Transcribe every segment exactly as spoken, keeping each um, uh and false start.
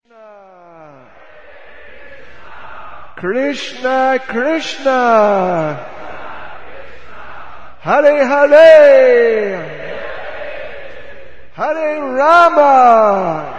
Krishna, Krishna, Hare Hare, Hare Rama,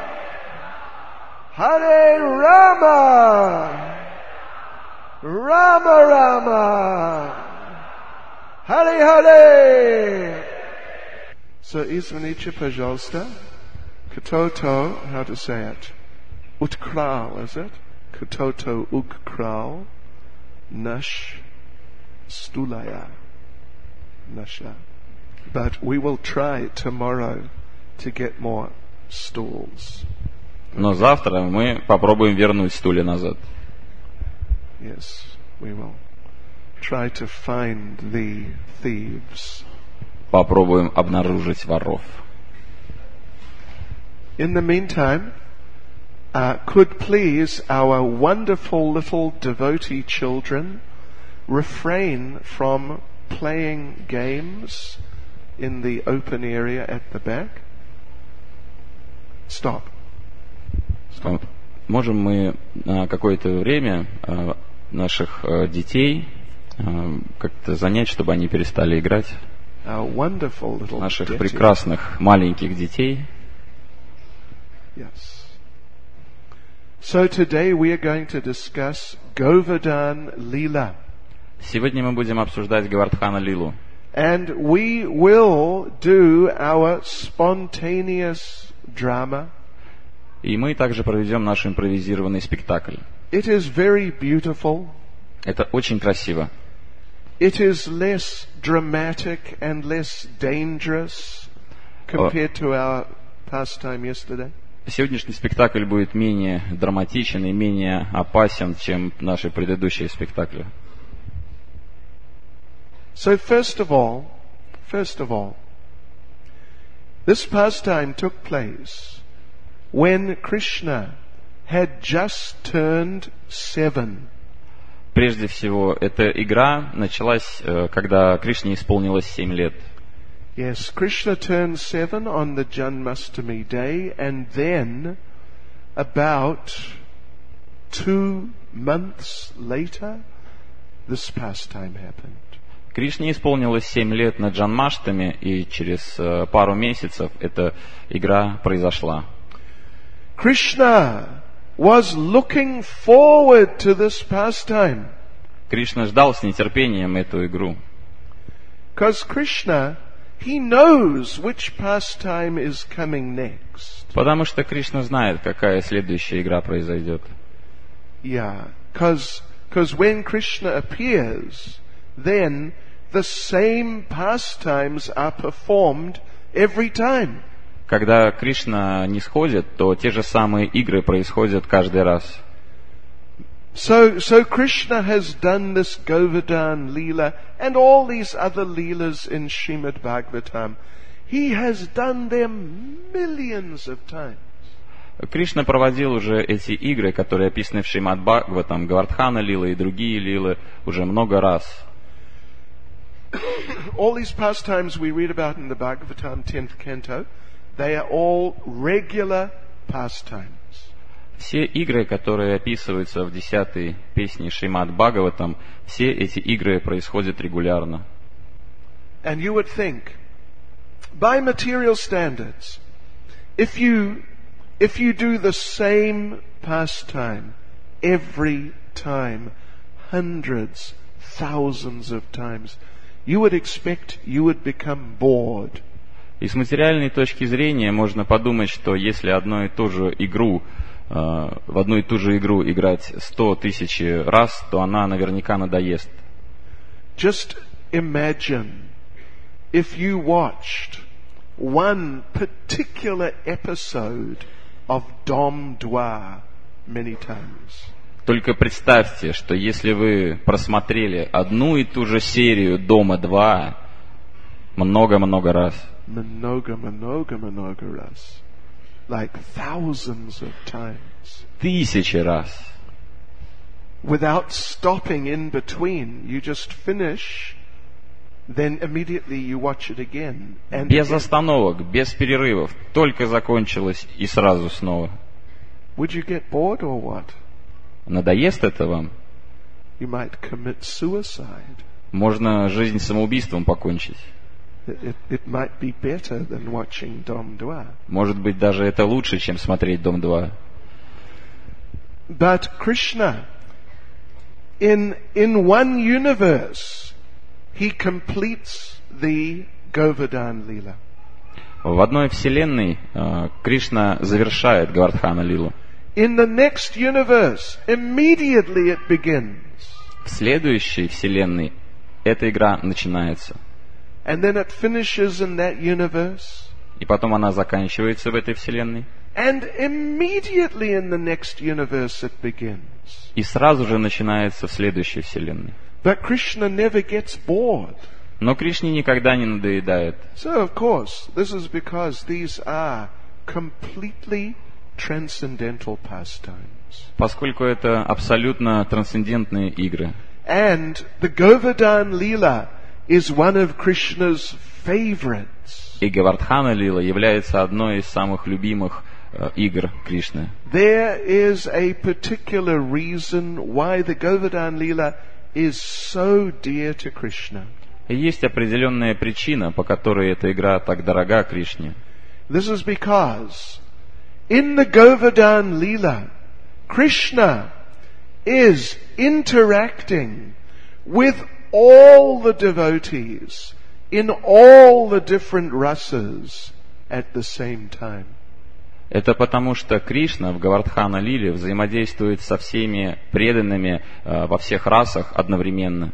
Hare Rama, Rama Rama, Hare Hare. So, извините, пожалуйста, кто-то, how to say it? Utkrал, is it? Кто-то украл наш стулья, наша. But we will try tomorrow to get more stools. Но завтра мы попробуем вернуть стулья назад. Yes, we will try to find the thieves. Попробуем обнаружить воров. In the meantime, uh, could please our wonderful little devotee children refrain from playing games in the open area at the back? Stop. Stop. Можем мы на какое-то время наших детей как-то занять, чтобы они перестали играть? Наших прекрасных маленьких детей. Yes. So today we are going to discuss Govardhan Leela. Сегодня мы будем обсуждать Говардхана Лилу. And we will do our spontaneous drama. И мы также проведем наш импровизированный спектакль. It is very beautiful. Это очень красиво. It is less dramatic and less dangerous compared to our pastime yesterday. Сегодняшний спектакль будет менее драматичен и менее опасен, чем наши предыдущие спектакли. So first of all, first of all, this pastime took place when Krishna had just turned seven. Прежде всего, эта игра началась, когда Кришне исполнилось семь лет. Yes, Krishna turned seven on the Janmashtami day, and then about two months later, this pastime happened. Кришне исполнилось семь лет на Джанмаштами, и через пару месяцев эта игра произошла. Krishna was looking forward to this pastime. Кришна ждал с нетерпением эту игру. Because Krishna, he knows which pastime is coming next. Потому что Кришна знает, какая следующая игра произойдет. Yeah, because because when Krishna appears, then the same pastimes are performed every time. Когда Кришна не сходит, то те же самые игры происходят каждый раз. So, so Krishna has done this Govardhan Leela and all these other Leelas in Srimad Bhagavatam. He has done them millions of times. Кришна проводил уже эти игры, которые описаны в Шримад Бхагаватам, Говардхана Лила и другие лилы, уже много раз. All these pastimes we read about in the Bhagavatam tenth canto, they are all regular pastimes. Все игры, которые описываются в десятой песне Шримад Бхагаватам, все эти игры происходят регулярно. And you would think, by material standards, if you if you do the same pastime every time, hundreds, thousands of times, you would expect you would become bored. И с материальной точки зрения можно подумать, что если одну и ту же игру в одну и ту же игру играть сто тысяч раз, то она наверняка надоест. Just imagine if you watched one particular episode of Dom Dwa many times. Только представьте, что если вы просмотрели одну и ту же серию Дома-два много-много раз. Много-много-много раз. Like thousands of times. Тысячи раз. Without stopping in between, you just finish, then immediately you watch it again. And без again. остановок, без перерывов, только закончилось и сразу снова. would you get bored or what? Надоест это вам? You might commit suicide. Можно жизнь самоубийством покончить. It, it might be better than watching Dom два. Может быть, даже это лучше, чем смотреть «Дом два». But Krishna, in, in one universe, he completes the Govardhan Lila. В одной вселенной э, Кришна завершает Говардхана Лилу. In the next universe, immediately it begins. В следующей вселенной эта игра начинается. And then it finishes in that universe. И потом она заканчивается в этой вселенной. And immediately in the next universe it begins. И сразу же начинается в следующей вселенной. But Krishna never gets bored. Но Кришне никогда не надоедает. So of course, this is because these are completely transcendental pastimes. Поскольку это абсолютно трансцендентные игры. And the Govardhan Lila is one of Krishna's favorites. И Говардхана Лила является одной из самых любимых э, игр Кришны. There is a particular reason why the Govardhan Lila is so dear to Krishna. И есть определенная причина, по которой эта игра так дорога Кришне. This is because in the Govardhan Lila, Krishna is interacting with all the devotees in all the different rasas at the same time. Это потому, что Кришна в Говардхана Лиле взаимодействует со всеми преданными э, во всех расах одновременно.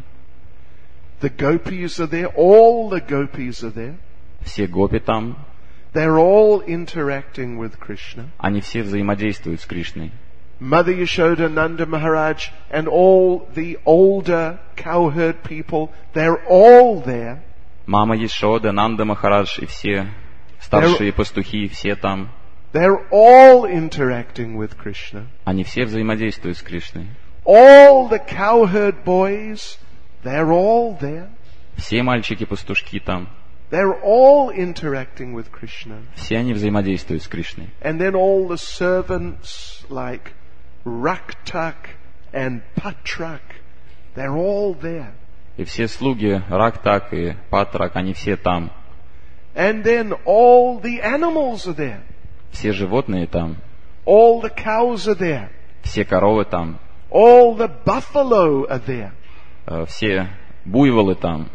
The gopis are there, all the gopis are there. Все гопи там. They're all interacting with Krishna. Они все взаимодействуют с Кришной. Mother Yashoda, Nanda Maharaj, and all the older cowherd people, they're all there. Мама Яшода, Нанда Махарадж и все старшие пастухи, все там. They're all interacting with Krishna. Они все взаимодействуют с Кришной. All the cowherd boys, they're all there. Все мальчики-пастушки там. They're all interacting with Krishna. Все они взаимодействуют с Кришной. And then all the servants like Raktak and Patrak, they're all there. И все слуги Рактак и Патрак, они все там. And then all the animals are there. Все животные там. All the cows are there. Все коровы там. All the buffalo are there. Э, Все буйволы там.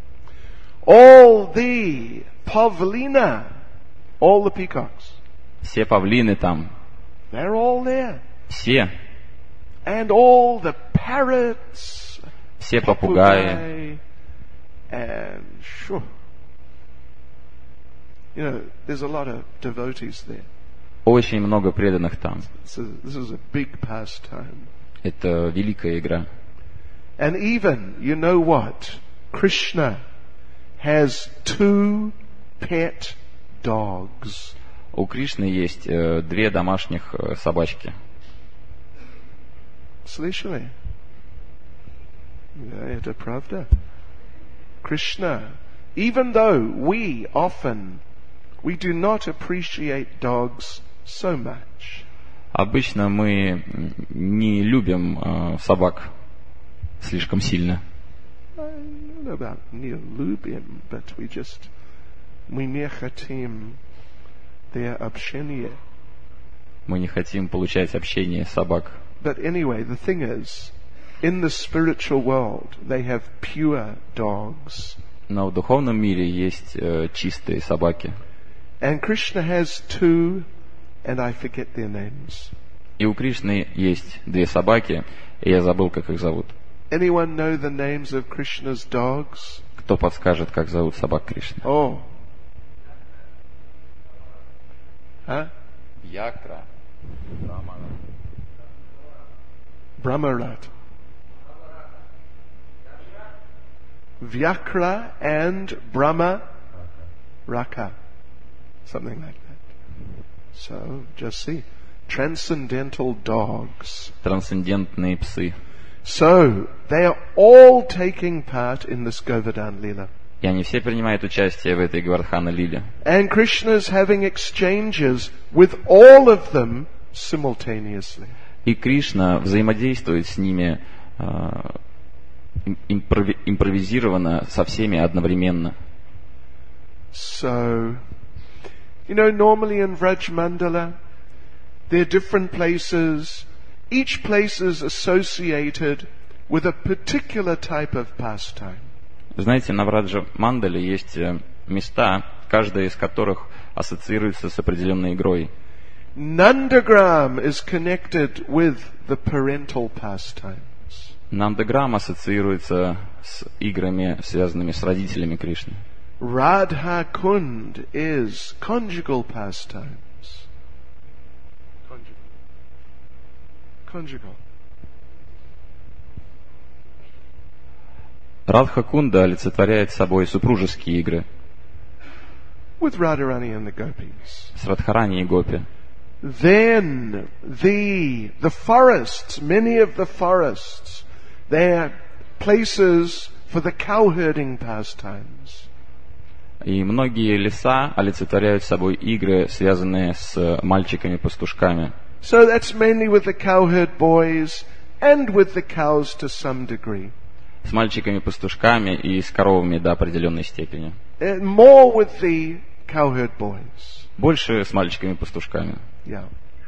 All the pavlina, all the peacocks, Все павлины там. they're all there. Все. And all the parrots, Все попугаи. papagae, and sure. You know, there's a lot of devotees there. Очень много преданных там. So this is a big pastime. Это великая игра. And even, you know what? Krishna has two pet dogs. У Кришны есть э, две домашних э, собачки. Слышали? Да, это правда. Krishna, even though we often, we do not appreciate dogs so much. Обычно мы не любим э, собак слишком сильно. I don't know about не любим, but we just, мы не хотим their общение. Мы не хотим получать общение собак. But anyway, the thing is, in the spiritual world, they have pure dogs. Но в духовном мире есть э, чистые собаки. And Krishna has two, and I forget their names. И у Кришны есть две собаки, и я забыл, как их зовут. Anyone know the names of Krishna's dogs? Кто подскажет, как зовут собак Кришны? Oh. Huh? Якра. Brahmarat. Vyakra and Brahma Raka. Something like that. So, just see. Transcendental dogs. Трансцендентные псы. So, they are all taking part in this Govardhan Lila. И они все принимают участие в этой Говардхана Лиле. And Krishna is having exchanges with all of them simultaneously. И Кришна взаимодействует с ними э, импрови- импровизированно со всеми одновременно. So, you know, normally in Vraj Mandala, there are different places. Each place is associated with a particular type of pastime. Знаете, на Враджа Мандале есть э, места, каждая из которых ассоциируется с определенной игрой. Nandagram is connected with the parental pastimes. Нандаграм ассоциируется с играми, связанными с родителями Кришны. Radha Kund is conjugal pastimes. Conjugal. Conjugal. Радха-кунда олицетворяет собой супружеские игры With Radharani and the gopis. с Радхарани и Гопи. Then the the forests, many of the forests, they're places for the cowherding pastimes. И многие леса олицетворяют собой игры, связанные с мальчиками-пастушками. So that's mainly with the cowherd boys and with the cows to some degree. С мальчиками-пастушками и с коровами до определенной степени. Uh, more with the cowherd boys. Больше с мальчиками-пастушками. Yeah.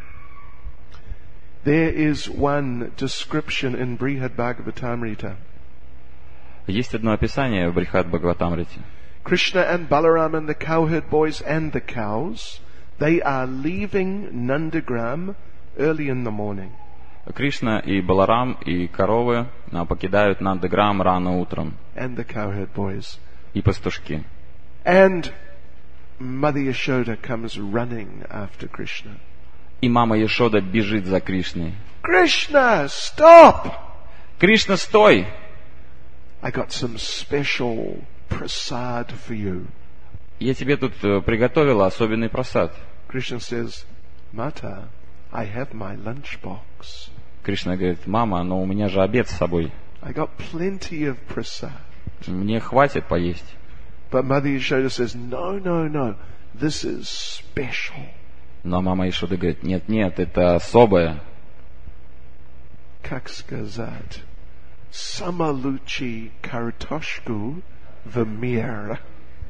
There is one description in Brihad Bhagavatamrita. Есть одно описание в Брихад Бхагаватамрите. Krishna and Balaram and the cowherd boys and the cows, they are leaving Nandagram early in the morning. Кришна и Баларам и коровы а, покидают Нандаграм рано утром. And the cowherd boys. И пастушки. And Mother Yashoda comes running after Krishna. И мама Яшода бежит за Кришной. Krishna, stop! Кришна, стой! I got some special prasad for you. Я тебе тут э, приготовила особенный прасад. Krishna says, Mata, I have my lunchbox. Кришна говорит, мама, но у меня же обед с собой. I got plenty of prasad. Мне хватит поесть. But Mother Yashoda says, no, no, no, this is special. Но мама Яшода говорит, нет, нет, это особое. Как сказать? Samaluchi kartoshku v'mir.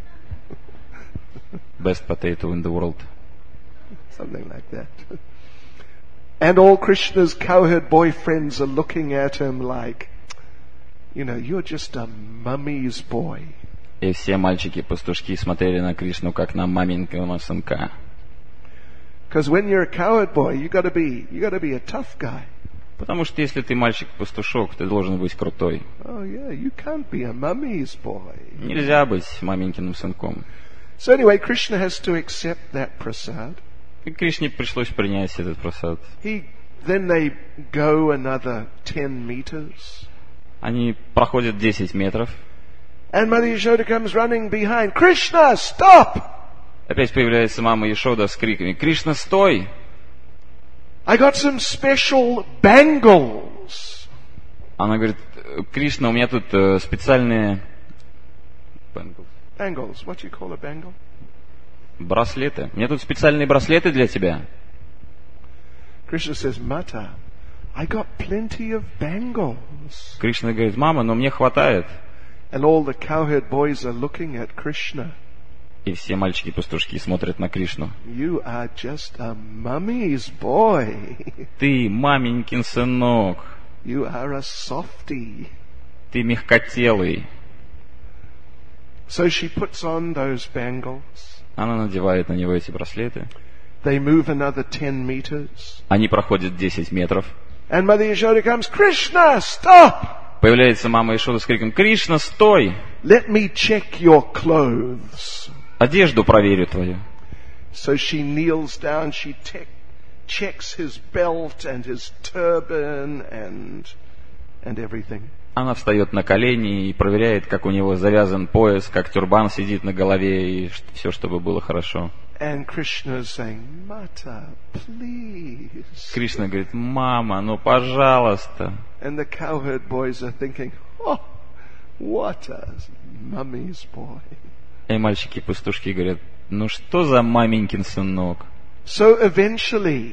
Best potato in the world. Something like that. And all Krishna's cowherd boyfriends are looking at him like, you know, you're just a mummy's boy. И все мальчики-пастушки смотрели на Кришну, как на маменького сынка. Because when you're a cowherd boy, you got to be, you got to be a tough guy. Потому что если ты мальчик-пастушок, ты должен быть крутой. Oh yeah, you can't be a mummy's boy. Нельзя быть маменькиным сынком. So anyway, Krishna has to accept that prasad. И Кришне пришлось принять этот прасад. He, then they go another ten meters. Они проходят десять метров. And Mother Yashoda comes running behind. Krishna, stop! Опять появляется мама Яшода с криками: «Кришна, стой! I got some special bangles. Она говорит: «Кришна, у меня тут э, специальные Bangles. What do you call a bangle? браслеты. У меня тут специальные браслеты для тебя». Krishna says, Mata, I got plenty of bangles. Кришна говорит: «Мама, но мне хватает». And all the cowherd boys are looking at Krishna. И все мальчики-пастушки смотрят на Кришну. You are just a mummy's boy. Ты маменькин сынок. You are a softie. Ты мягкотелый. So she puts on those bangles. Она надевает на него эти браслеты. They move another ten meters. Они проходят десять метров. And Mother Yashoda comes, Krishna, stop! Появляется мама Яшода с криком: «Кришна, стой! Let me check your clothes. Одежду проверю твою». So she kneels down, she te- checks his belt and his turban and, and everything. Она встает на колени и проверяет, как у него завязан пояс, как тюрбан сидит на голове, и все, чтобы было хорошо. And Krishna is saying, Mata, please. Кришна говорит: «Мама, ну пожалуйста». And the cowherd boys are thinking, oh, what a mummy's boy. И mальчики-пастушки говорят: «Ну что за маменькин сынок?» So eventually,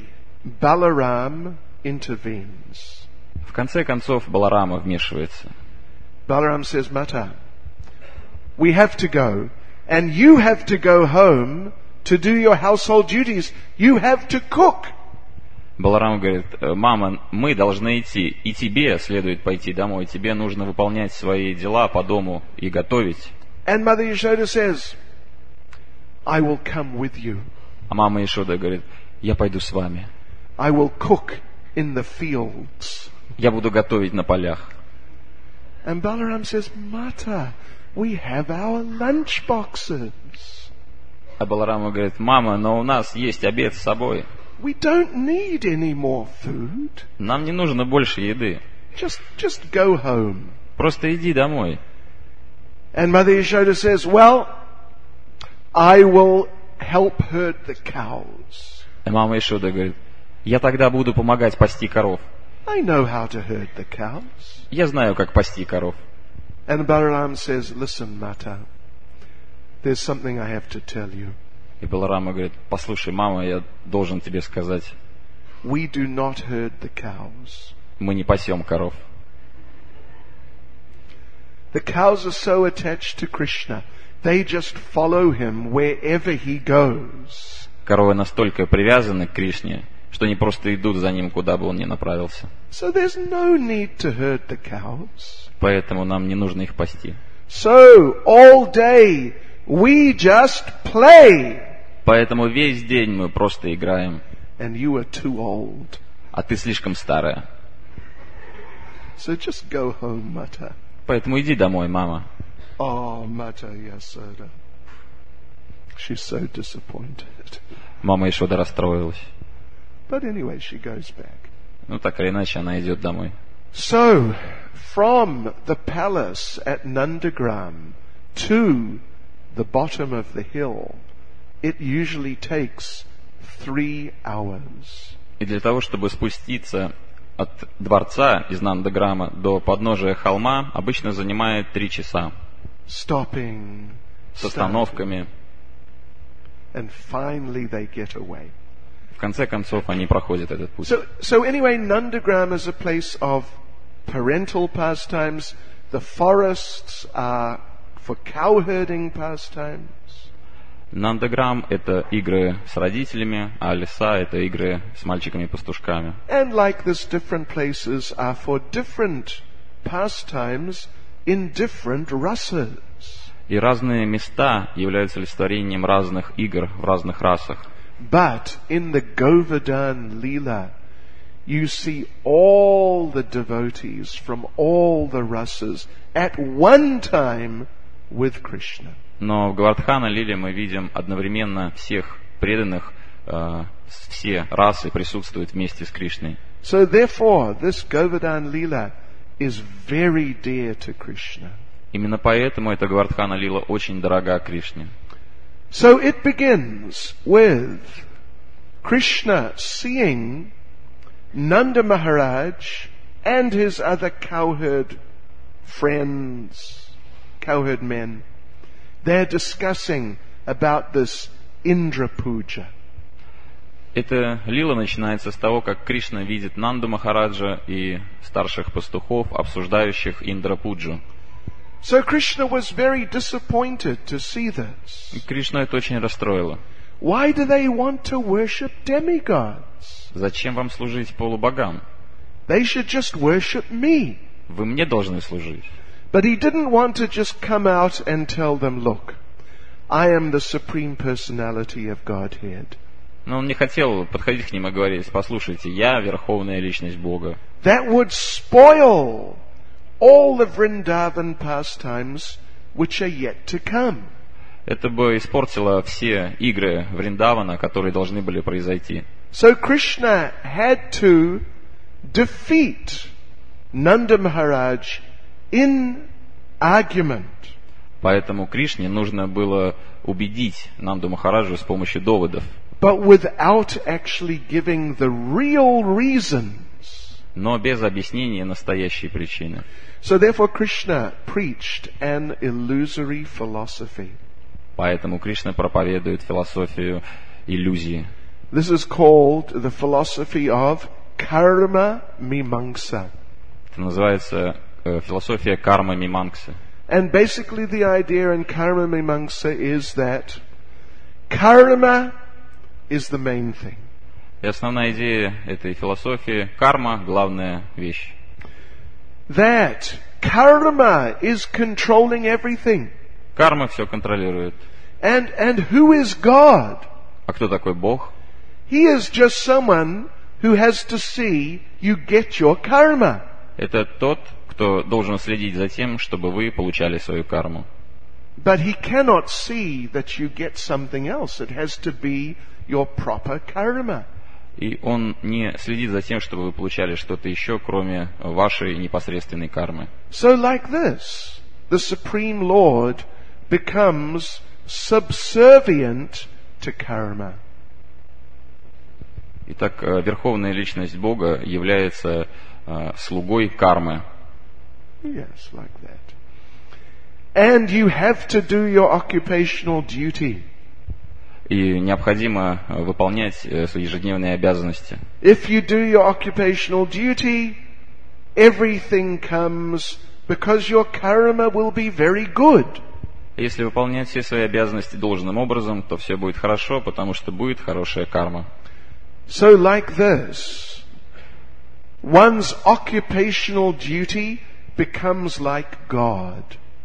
Balaram intervenes. В конце концов Баларама вмешивается. Balaram says, Mata, we have to go, and you have to go home to do your household duties. You have to cook. Баларам говорит: мама, мы должны идти, и тебе следует пойти домой, тебе нужно выполнять свои дела по дому и готовить. And Mother Yashoda says, I will come with you. А мама Ешода говорит: я пойду с вами. I will cook in the fields. Я буду готовить на полях. And Balaram says, Mata, we have our lunch boxes. А Баларама говорит: мама, но у нас есть обед с собой. We don't need any more food. Нам не нужно больше еды. Just, just go home. Просто иди домой. And Mother Yashoda says, well, I will help herd the cows. И мама Ешода говорит: я тогда буду помогать пасти коров. I know how to herd the cows. Я знаю, как пасти коров. And Balaram says, listen, Mata, there's something I have to tell you. И Баларама говорит: послушай, мама, я должен тебе сказать. We do not herd the cows. Мы не пасем коров. The cows are so attached to Krishna, they just follow him wherever he goes. Коровы настолько привязаны к Кришне, что они просто идут за ним, куда бы он ни направился. So there's no need to herd the cows. Поэтому нам не нужно их пасти. So all day we just play. Поэтому весь день мы просто играем. And you are too old. А ты слишком старая. So just go home, Mata. Поэтому иди домой, мама. Oh, Mata Yashoda. She's so disappointed. Мама Ешода расстроилась. But anyway, she goes back. Ну, так или иначе, она идет домой. So, from the palace at Nandagram to the bottom of the hill, it usually takes three hours. И для того, чтобы спуститься от дворца из Нандаграма до подножия холма, обычно занимает три часа. Stopping, С остановками. and finally they get away. В конце концов, они проходят этот путь. So, so anyway, Nandagram is a place of parental pastimes. The forests are for cow-herding pastimes. Нандаграм — это игры с родителями, а леса — это игры с мальчиками-пастушками. And like this, different places are for different pastimes in different rasas. И разные места являются олицетворением разных игр в разных расах. But in the Govardhan Leela, you see all the devotees from all the rasas at one time with Krishna. Но в Говардхана Лиле мы видим одновременно всех преданных, э, все расы присутствуют вместе с Кришной. So therefore, this Govardhan Leela is very dear to Krishna. Именно поэтому эта Говардхана Лила очень дорога Кришне. So it begins with Krishna seeing Nanda Maharaj and his other cowherd friends, cowherd men. They're discussing about this Indra Puja. Эта лила начинается с того, как Кришна видит Нанду Махараджа и старших пастухов, обсуждающих Индра-пуджу. So Krishna was very disappointed to see this. И Кришну это очень расстроило. Why do they want to worship demigods? Зачем вам служить полубогам? They should just worship me. Вы мне должны служить. But he didn't want to just come out and tell them, look, I am the supreme personality of Godhead. Но он не хотел подходить к ним и говорить: послушайте, я верховная личность Бога. That would spoil all the Vrindavan pastimes which are yet to come. Это бы испортило все игры Вриндавана, которые должны были произойти. So Krishna had to defeat Nanda Maharaj in argument. Поэтому Кришне нужно было убедить Нанду Махараджу с помощью доводов. But without actually giving the real reasons. Но без объяснения настоящей причины. So therefore Krishna preached an illusory philosophy. Поэтому Кришна проповедует философию иллюзии. This is called the philosophy of karma mimamsa. Это называется э, философия кармы мимамсы. And basically the idea in karma mimamsa is that karma is the main thing. И основная идея этой философии – карма – главная вещь. That karma is controlling everything. Карма все контролирует. And, and who is God? А кто такой Бог? He is just someone who has to see you get your karma. Это тот, кто должен следить за тем, чтобы вы получали свою карму. But he cannot see that you get something else. It has to be your proper karma. И он не следит за тем, чтобы вы получали что-то еще, кроме вашей непосредственной кармы. So like this, the Supreme Lord becomes subservient to karma. Итак, верховная личность Бога является э, слугой кармы. Yes, like that. And you have to do your occupational duty. И необходимо выполнять свои ежедневные обязанности. If you do your occupational duty, everything comes because your karma will be very good. Если выполнять все свои обязанности должным образом, то все будет хорошо, потому что будет хорошая карма. So like this, one's occupational duty becomes like God.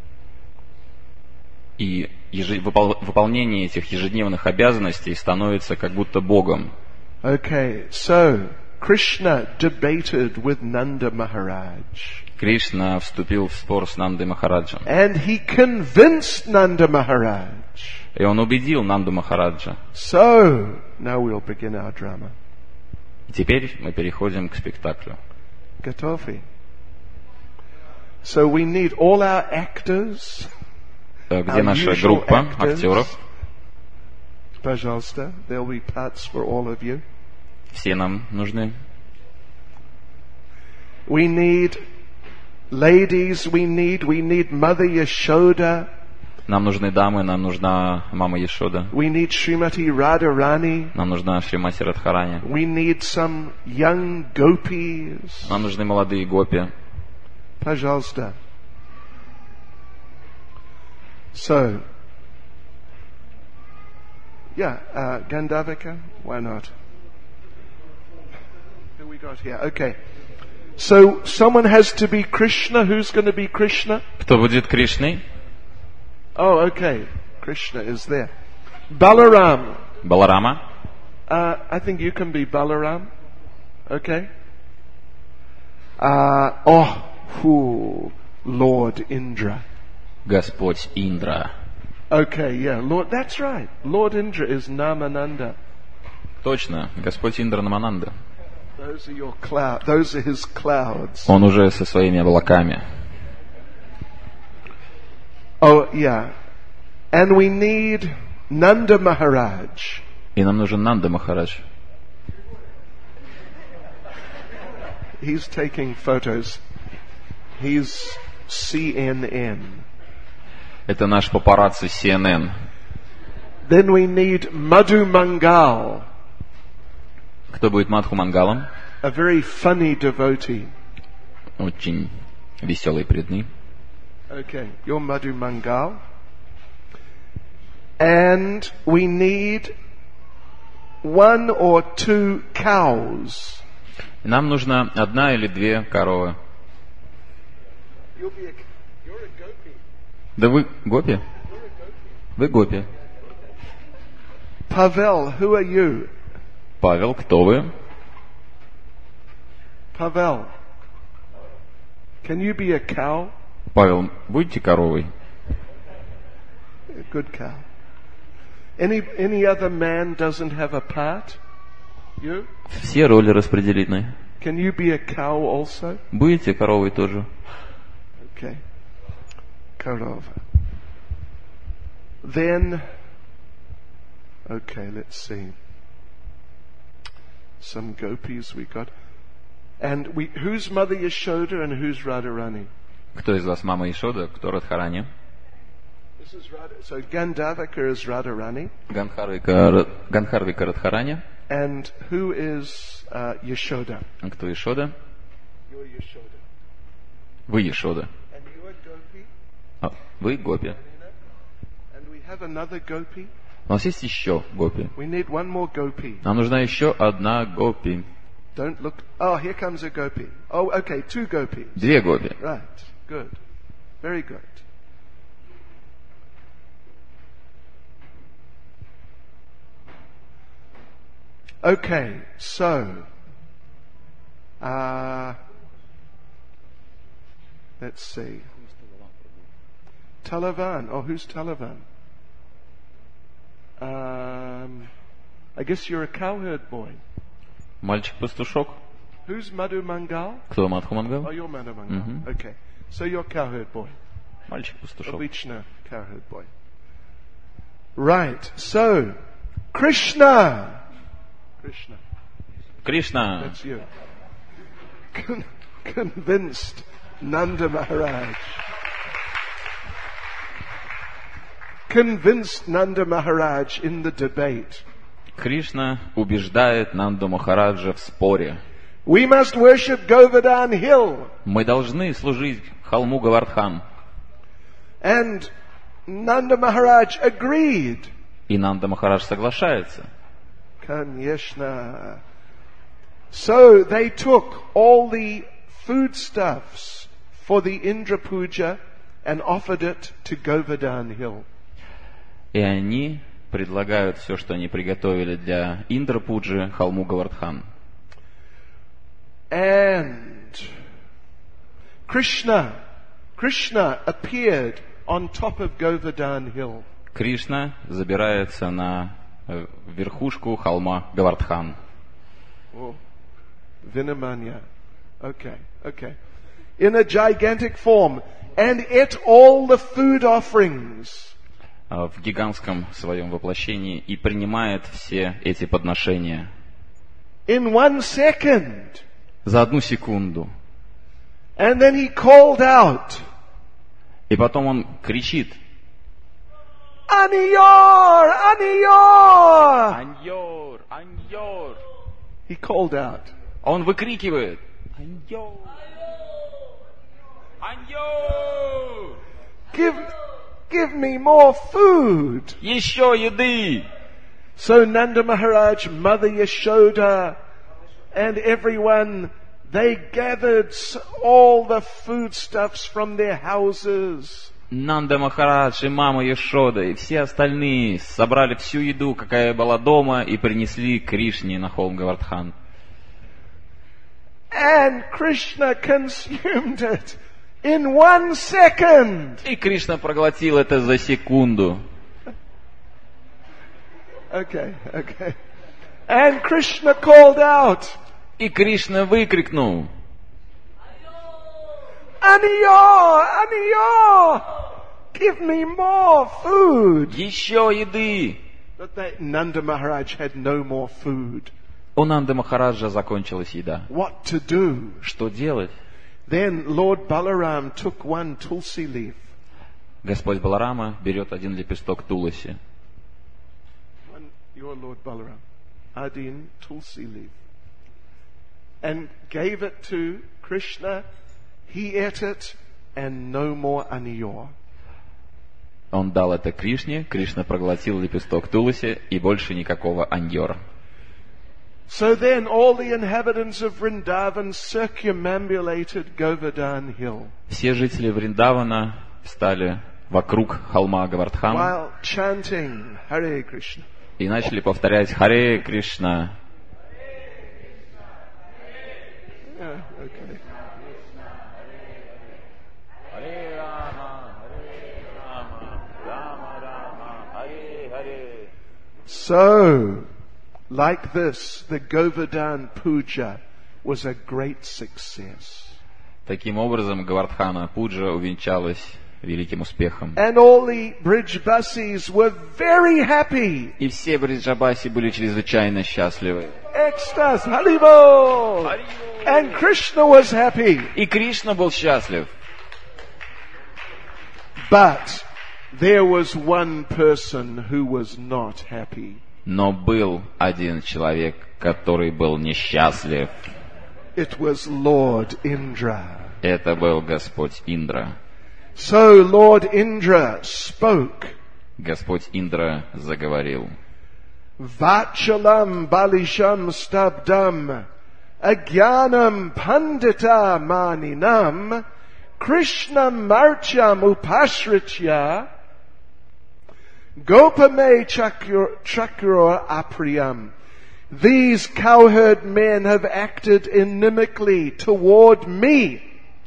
И еже- выпол- выполнение этих ежедневных обязанностей становится как будто Богом. Okay, so Krishna debated with Nanda Maharaj. Кришна вступил в спор с Нандой Махараджем. And he convinced Nanda Maharaj. И он убедил Нанду Махараджа. So, now we'll begin our drama. И теперь мы переходим к спектаклю. Gatofi. So we need all our actors. Где наша группа актеров? Пожалуйста, there'll be parts for all of you. Все нам нужны. We need ladies, we need, we need Mother Yashoda. Нам нужны дамы, нам нужна мама Яшода. We need Srimati Radharani. Нам нужна Шримати Радхарани. We need some young gopis. Нам нужны молодые гопи. Пожалуйста. So, yeah, uh, Gandharvika, why not? Who we got here? Okay. So, someone has to be Krishna. Who's going to be Krishna? Кто будет Кришной? Oh, okay. Krishna is there. Balaram. Баларама. Uh, I think you can be Balaram. Okay. Uh, oh, whew, Lord Indra. Господь Индра. Okay, yeah, Lord, that's right. Lord Indra is Namananda. Точно, Господь Индра Намананда. Those are your cloud. Those are his clouds. Он уже со своими облаками. Oh, yeah. And we need Nanda Maharaj. И нам нужен Нанда Махарадж. He's taking photos. He's C N N. Это наш папарацци Си Эн Эн. Then we need Madhu Mangal, Кто будет Мадху Мангалом? a very funny devotee. Очень веселый преданный. Okay, you're Madhu Mangal. And we need one or two cows. Нам нужна одна или две коровы. You'll be a, you're a gopi. Да вы гопи? Вы гопи. Pavel, who are you? Павел, кто вы? Pavel, can you be a cow? Павел, будете коровой? A good cow. Any any other man doesn't have a part? You? Все роли распределены. Can you be a cow also? Будете коровой тоже? Okay. Korova. Then, okay, let's see. Some gopis we got. And we, who's Mother Yashoda and who's Radharani? Кто из вас мама Ишода, кто Радхарани? This is Radha, so Gandharvika is Radharani. Ганхарвика, Ганхарвика Радхарани. And who is uh, Yashoda? А кто Ешода? You're Yashoda. Вы Ешода. And you are Gopi? А вы Гопи. And we have another Gopi? У нас есть еще Гопи. We need one more Gopi. Нам нужна еще одна Гопи. Don't look. Oh, here comes a Gopi. Oh, okay, two Gopis. Две Гопи. Right, good. Very good. Okay, so, uh, let's see. Talavan. Oh, who's Talavan? Um, I guess you're a cowherd boy. Мальчик-пастушок. Who's Madhu Mangal? Кто Мадху Oh, Мангал? you're Madhu Mangal. Mhm. Okay, so you're cowherd boy. Мальчик-пастушок. Avichna, cowherd boy. Right, so, Krishna. Krishna, Кришна that's you. Con- convinced Nanda Maharaj. Convinced Nanda Maharaj in the debate. Кришна убеждает Нанду Махараджа в споре. We must worship Govardhan Hill. Мы должны служить холму Говардхан. And Nanda Maharaj agreed. И Нанда Махарадж соглашается. Kanyeshna. So they took all the foodstuffs for the Indra Puja and offered it to Govardhan Hill. И они предлагают все, что они приготовили для Индра-пуджи, холму Говардхан. And Krishna, Krishna appeared on top of Govardhan Hill. Кришна забирается на э, верхушку холма Говардхан. Oh, Vinamanya. Okay, okay. In a gigantic form, and ate all the food offerings. э, В гигантском своем воплощении и принимает все эти подношения. In one second. За одну секунду. And then he called out, И потом он кричит. Aniyor! Aniyor! Аньор! Аньор! He called out. Он выкрикивает. Аньор! Аньор! Give, give me more food. Еще еды! So Nanda Maharaj, Mother Yashoda, and everyone, they gathered s- all the foodstuffs from their houses. Нанда Махарадж и мама Йошода и все остальные собрали всю еду, какая была дома, и принесли Кришне на холм Говардхан. And Krishna consumed it in one second. И Кришна проглотил это за секунду. Okay, okay. And Krishna called out, И Кришна выкрикнул. Aniyor! Aniyor! Give me more food. Еще еды! But they, Nanda Maharaj had no more food. У Нанды Махараджа закончилась еда. What to do? Что делать? Then Lord Balaram took one tulsi leaf. Господь Баларама берет один лепесток туласи. One, your Lord Balaram. Adin tulsi leaf. And gave it to Krishna. He ate it and no more aniyor. Он дал это Кришне, Кришна проглотил лепесток туласи и больше никакого аньора. So then all the inhabitants of Vrindavan circumambulated Govardhan Hill Все жители Вриндавана встали вокруг холма Говардхан while chanting Hare Krishna. и начали повторять «Харе Кришна». Yeah, okay. So, like this, the Govardhan Puja was a great success. Таким образом, Говардхана Пуджа увенчалась великим успехом. And all the Brijbasis were very happy. И все бриджабаси были чрезвычайно счастливы. Ecstasy, Haribol! And Krishna was happy. И Кришна был счастлив. But there was one person who was not happy. Но был один человек, который был несчастлив. It was Lord Indra. Это был Господь Индра. So Lord Indra spoke. Господь Индра заговорил. Vachalam balisham stabdam agyanam pandita maninam Krishna marcham upashritya Gopame chakra apriyam. These cowherd men have acted inimically toward me.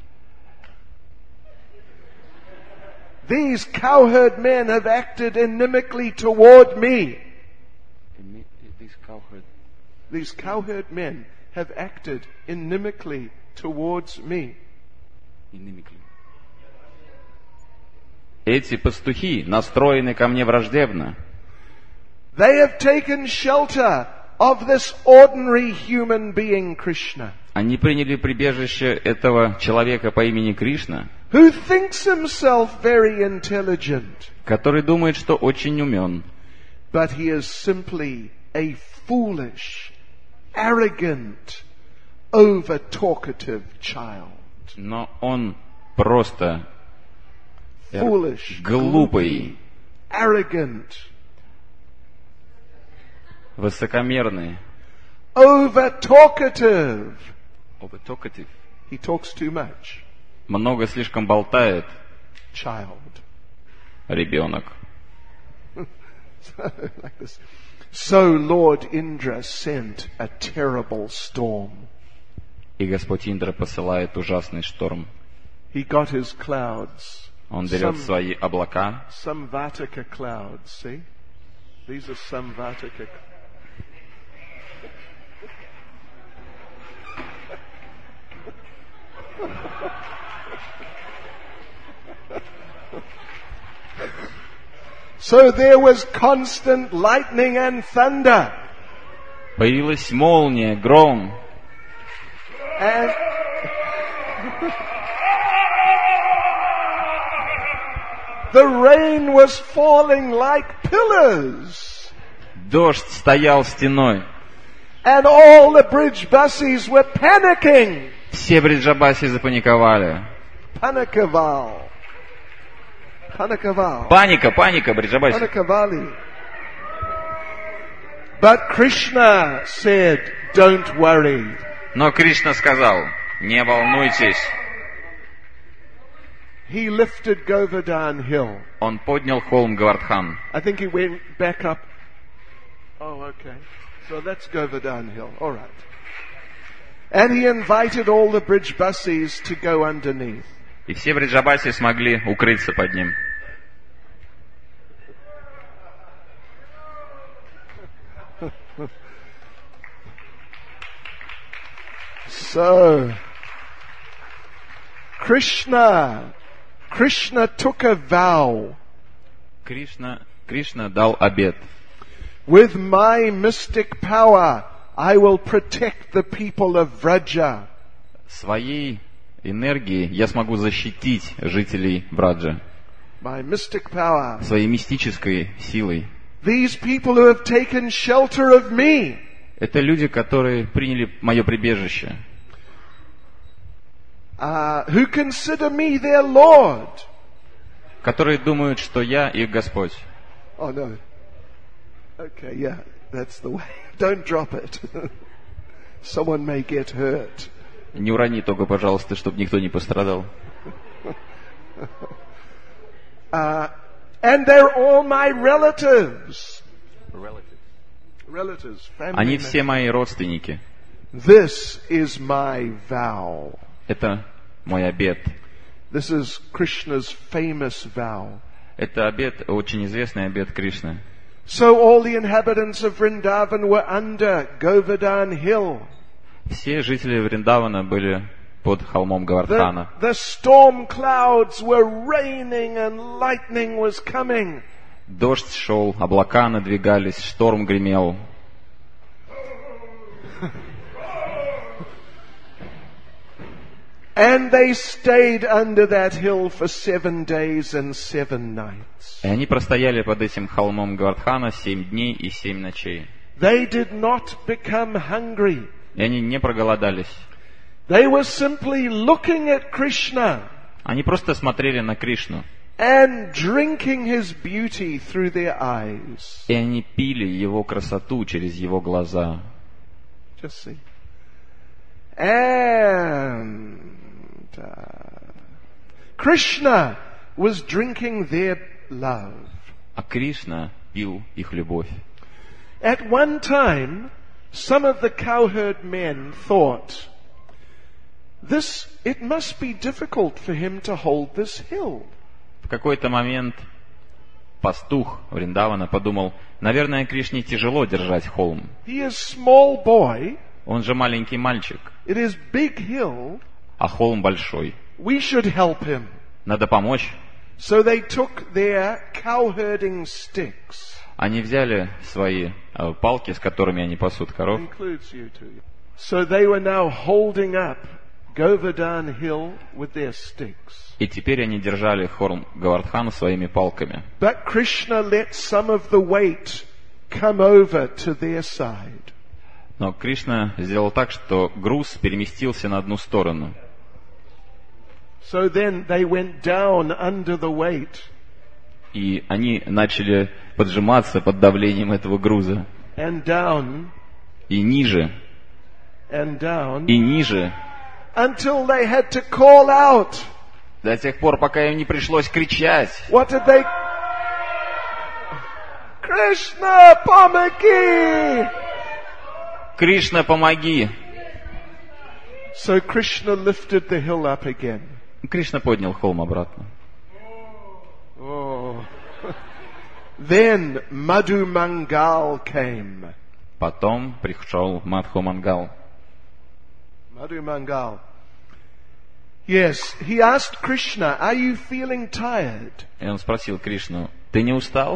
These cowherd men have acted inimically toward me. These cowherd. These cowherd men have acted inimically towards me. Inimically. Эти пастухи настроены ко мне враждебно. They have taken shelter of this ordinary human being, Krishna. Они приняли прибежище этого человека по имени Кришна, who thinks himself very intelligent, который думает, что очень умен, but he is simply a foolish, arrogant, over-talkative child. но он просто Foolish, глупый, arrogant, высокомерный, over-talkative. over-talkative, He talks too much. много слишком болтает, Child. ребенок. Like this. So Lord Indra sent a terrible storm. И Господь Индра посылает ужасный шторм. He got his clouds. Он берет Some- свои облака, Samvataka clouds, see? These are Samvataka. So there was constant lightning and thunder. появилась молния, гром, And the rain was falling like pillars. дождь стоял стеной. And all the bridge buses were panicking. Все бриджабаси запаниковали. Panikaval. Panikaval. Паника, паника, бриджабаси. Panikavali. But Krishna said, don't worry. Но Кришна сказал, не волнуйтесь. He lifted Govardhan Hill. Он поднял холм Гавардхан. I think he went back up. Oh, okay. So that's Govardhan Hill. All right. And he invited all the bridge buses to go underneath. И все бриджабаси смогли укрыться под ним. So, Krishna, Krishna took a vow. Кришна, Кришна дал обет. With my mystic power, I will protect the people of Vraja. Своей энергией я смогу защитить жителей Браджа. My mystic power. Своей мистической силой. These people who have taken shelter of me. Это люди, которые приняли мое прибежище. Uh, who consider me their Lord. Которые думают, что я их Господь. Oh no. Okay, yeah, that's the way. Don't drop it. Someone may get hurt. Не урони только, пожалуйста, чтобы никто не пострадал. Uh, and they're all my relatives. Relatives, family Они members. все мои родственники. This is my vow. Это мой обет. This is Krishna's famous vow. Это обет, очень известный обет Кришны. So all the inhabitants of Vrindavan were under Govardhan Hill. Все жители Вриндавана были под холмом The, Гавардхана. the storm clouds were raining and lightning was coming. Дождь шел, облака надвигались, шторм гремел. And they stayed under that hill for seven days and seven nights. И они простояли под этим холмом Говардхана семь дней и семь ночей. They did not become hungry. И они не проголодались. They were simply looking at Krishna Они просто смотрели на Кришну. and drinking his beauty through their eyes. И они пили его красоту через его глаза. Just see. And uh, Krishna was drinking their love. А Кришна пил их любовь. At one time, some of the cowherd men thought, this, it must be difficult for him to hold this hill. В какой-то момент пастух Вриндавана подумал, наверное, Кришне тяжело держать холм. He is small boy. Он же маленький мальчик, It is big hill. а холм большой. We should help him. Надо помочь. So they took their cowherding sticks. Они взяли свои э, палки, с которыми они пасут коров, Includes you too. So they were now holding up Govardhan Hill with their sticks. и теперь они держали холм Говардхана своими палками. But Krishna let some of the weight come over to their side. Но Кришна сделал так, что груз переместился на одну сторону. So then they went down under the weight. И они начали поджиматься под давлением этого груза. And down, И ниже, and down, и ниже, until they had to call out. до тех пор, пока им не пришлось кричать. What did they? Krishna, Pamaki! «Кришна, помоги!» So Krishna lifted the hill up again. Кришна поднял холм обратно. Oh. Then Madhu Mangal came. Потом пришел Мадху Мангал. Madhu Mangal. Yes, he asked Krishna, are you feeling tired? И он спросил Кришну, ты не устал?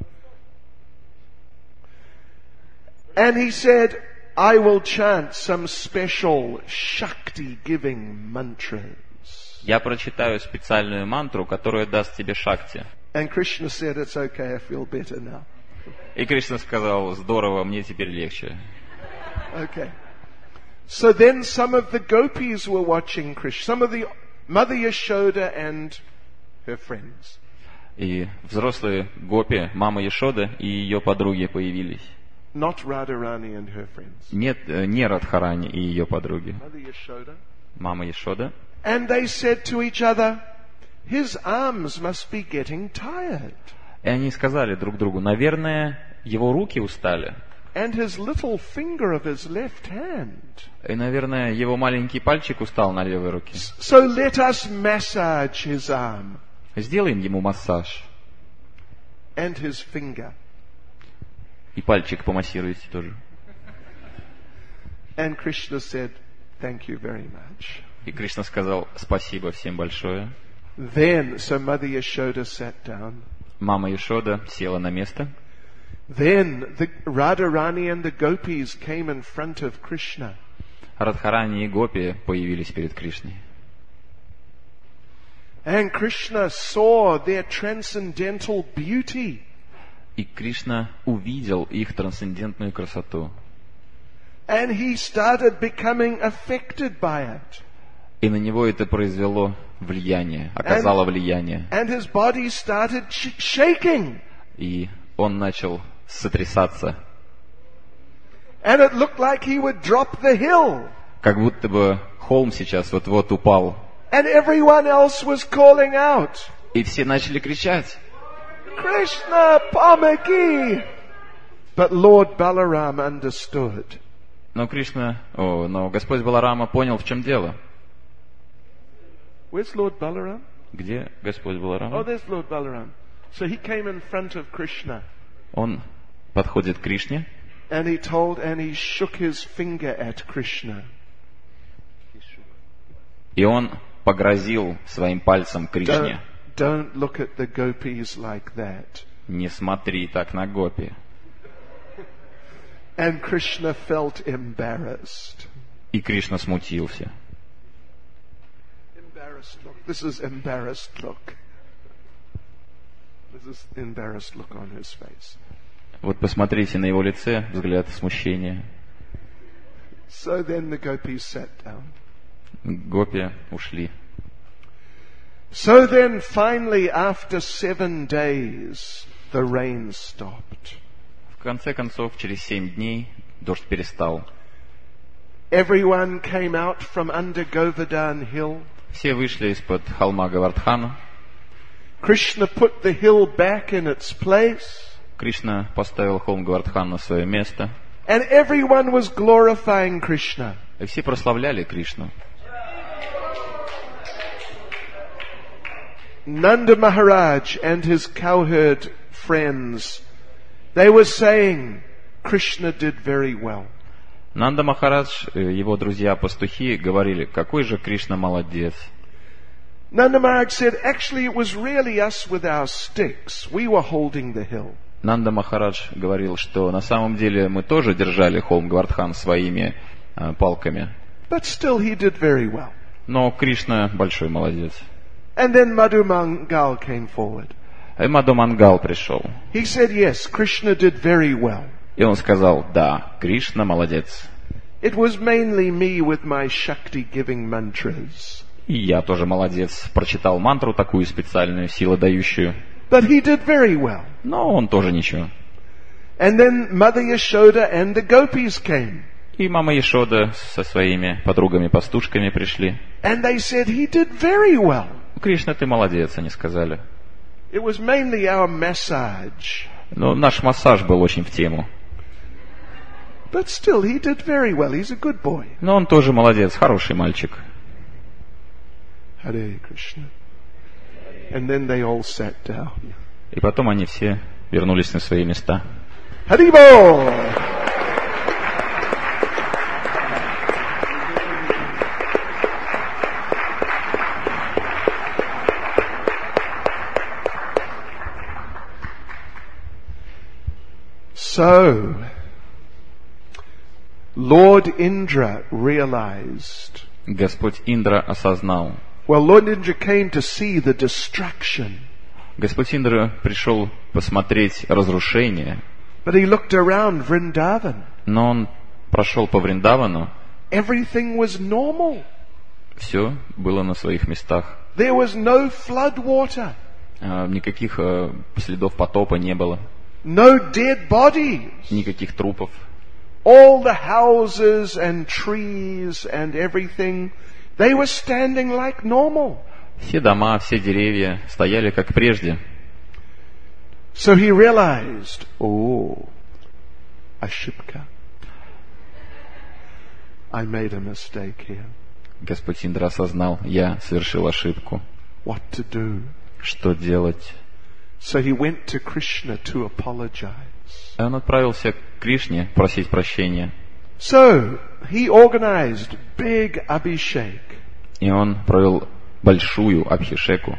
And he said, I will chant some special Shakti-giving mantras. Я прочитаю специальную мантру, которая даст тебе шакти. And Krishna said, it's okay, I feel better now. И Кришна сказал, здорово, мне теперь легче. Okay. So then some of the gopis were watching Krishna, some of the Mother Yashoda and her friends. И взрослые гопи, мама Яшода и ее подруги появились. Not Radharani and her friends. Нет, э, не Радхарани и ее подруги. Mother Yashoda. Мама Яшода. And they said to each other, his arms must be getting tired. И они сказали друг другу, наверное, его руки устали. And his little finger of his left hand. И, наверное, его маленький пальчик устал на левой руке. So let us massage his arm Сделаем ему массаж. and his finger. И пальчик помассируйте тоже. And Krishna said, thank you very much. И Кришна сказал, спасибо всем большое. Then, so Mother Yashoda sat down. Мама Яшода села на место. Then the Radharani and the gopis came in front of Krishna. Радхарани и гопи появились перед Кришной. And Krishna saw their transcendental beauty. И Кришна увидел их трансцендентную красоту. And he started becoming affected by it. И на него это произвело влияние, оказало влияние. And his body started sh- shaking. И он начал сотрясаться. And it looked like he would drop the hill. Как будто бы холм сейчас вот-вот упал. And everyone else was calling out, И все начали кричать. Krishna, Pamaki! But Lord Balaram understood. Но Кришна, о, но Господь Баларама понял, в чем дело. Where's Lord Balaram? Где Господь Oh, Баларама? there's Lord Balaram. So he came in front of Krishna. Он подходит к Кришне, And he told, and he shook his finger at Krishna. и он погрозил своим пальцем Кришне. Don't, don't look at the gopis like that. Не смотри так на гопи. And Krishna felt embarrassed. И Кришна смутился. embarrassed look. This is embarrassed look. This is embarrassed look on his face. Вот посмотрите на его лице, взгляд смущения. So then the gopis sat down. Гопи ушли. So then finally after seven days the rain stopped. В конце концов, через семь дней дождь перестал. Everyone came out from under Govardhan hill. Все вышли из-под холма Говардхана. Krishna put the hill back in its place. Кришна поставил холм Говардхан на свое место. And everyone was glorifying Krishna. И все прославляли Кришну. Nanda Maharaj and his cowherd friends, they were saying, Krishna did very well. Нанда Махарадж, его друзья-пастухи говорили, какой же Кришна молодец. Nanda Maharaj said, actually it was really us with our sticks. We were holding the hill. Нанда Махарадж говорил, что на самом деле мы тоже держали холм Говардхан своими э, палками. But still he did very well. Но Кришна большой молодец. And then Madhu Mangal came forward. И Мадху Мангал пришел. He said, yes, Krishna did very well. И он сказал, да, Кришна молодец. It was mainly me with my Shakti-giving mantras. И я тоже молодец. Прочитал мантру такую специальную, силодающую. But he did very well. Но он тоже ничего. And then Mother Yashoda and the gopis came. И мама Ешода со своими подругами-пастушками пришли. And they said, he did very well. Кришна, ты молодец, они сказали. It was mainly our massage. Но наш массаж был очень в тему. But still, he did very well. He's a good boy. Но он тоже молодец, хороший мальчик. Hare Krishna. And then they all sat down. И потом они все вернулись на свои места. Haribol! So, Lord Indra realized. Господь Индра осознал. Well, Lord Indra came to see the destruction. Господь Индра пришел посмотреть разрушение. But he looked around Vrindavan. Но он прошел по Вриндавану. Everything was normal. Все было на своих местах. There was no flood water. А, никаких а, следов потопа не было. No dead bodies. Никаких трупов. All the houses and trees and everything, they were standing like normal. Все дома, все деревья стояли как прежде. So he realized, oh, Ashipka, I made a mistake here. Господь Индра осознал, я совершил ошибку. What to do? Что делать? So he went to Krishna to apologize. И он отправился к Кришне просить прощения. So he organized big abhishek. И он провел большую абхишеку.